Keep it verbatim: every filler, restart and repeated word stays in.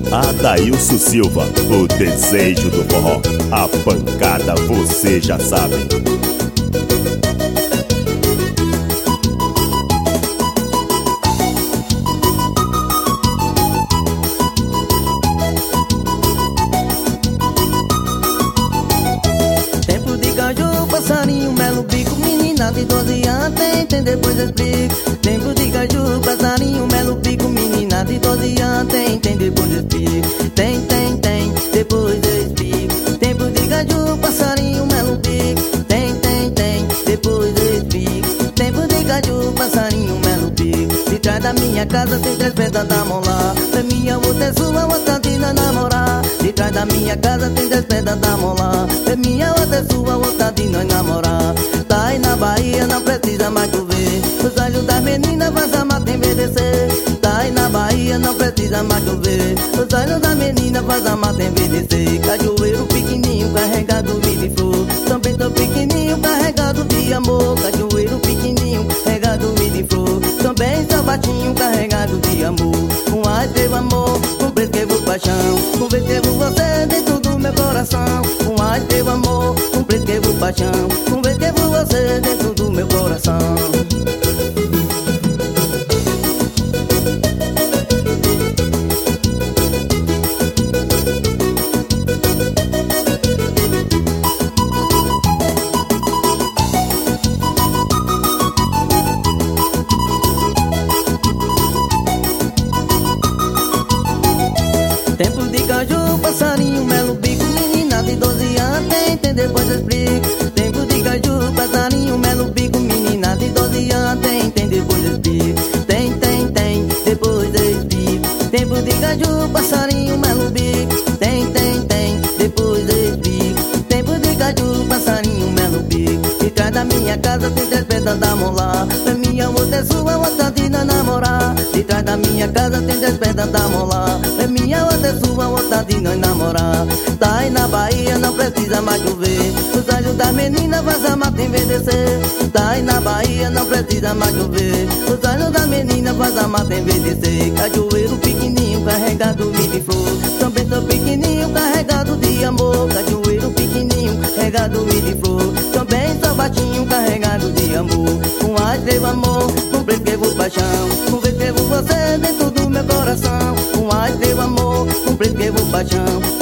Adailson Silva, o desejo do forró. A pancada você já sabe. Tempo de caju, passarinho, melo, bico, menina de doze anos, tem, tem, depois eu explico. Tempo de caju, passarinho, melo, bico, menina de doze anos, tem, tem, depois eu explico. Tem, tem, tem, depois eu explico. Tempo de caju, passarinho, melo, bico, tem, tem, tem, depois eu explico. Tempo de caju, passarinho, melo, bico. De trás da minha casa tem três pedras da mola. Da minha outra é sua, outra de nós namorar. De trás da minha casa tem três pedras da mola. Da minha outra é sua, outra de nós namorar. Tá aí na Bahia, não precisa mais chover. Os olhos das meninas faz a mata envelhecer. Tá aí na Bahia, não precisa mais chover. Os olhos das meninas faz a mata envelhecer. Cajueiro pequenininho, carregado de flor. Também tô pequenininho, carregado de amor. Cajueiro pequenininho, carregado de flor. Também sapatinho, carregado de amor. Com ar teu amor, com prescrevo paixão. Com prescrevo você dentro do meu coração. Com ar teu amor, com prescrevo paixão. Com prescrevo você dentro do meu coração. Tempo de caju, passarinho, melo, bico, menina de doze anos, tem, tem, depois eu explico. Tempo de caju, passarinho, melo, bico, menina de doze anos, tem, tem, depois eu explico. Tem, tem, tem, depois eu explico. Tempo de caju, passarinho, melo, bico, tem, tem, tem, depois eu explico. Tempo de caju, passarinho, melo, bico. De trás da minha casa tem três pedras da mola. Da minha outra é sua, outra de nós namorar. De trás da minha casa tem três pedras da mola. Da minha outra é sua, outra de nós namorar. Tá aí na Bahia, não precisa mais chover. Os olhos das meninas faz a mata envelhecer. Tá aí na Bahia, não precisa mais chover. Os olhos das meninas faz a mata envelhecer. Cajueiro pequenininho, carregado de flor. Também tô pequenininho, carregado de amor. Cajueiro pequenininho, carregado de flor. Também sapatinho, carregado de amor. Com ar teu amor, com prescrevo paixão. Com prescrevo você dentro do meu coração. Com ar teu amor, com prescrevo paixão.